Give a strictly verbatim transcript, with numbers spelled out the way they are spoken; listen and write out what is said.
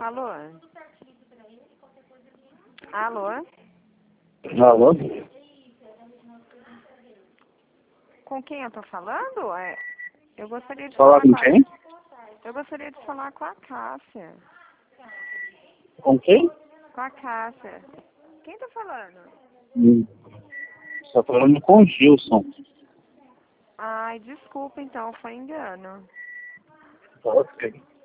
Alô? Alô? Alô? Com quem eu tô falando? É, eu gostaria de Falar falar com com a... quem? Eu gostaria de falar com a Cássia. Com quem? Com a Cássia. Quem tá falando? Hum. Você tá falando com o Gilson. Ai, desculpa então, foi engano. Ok.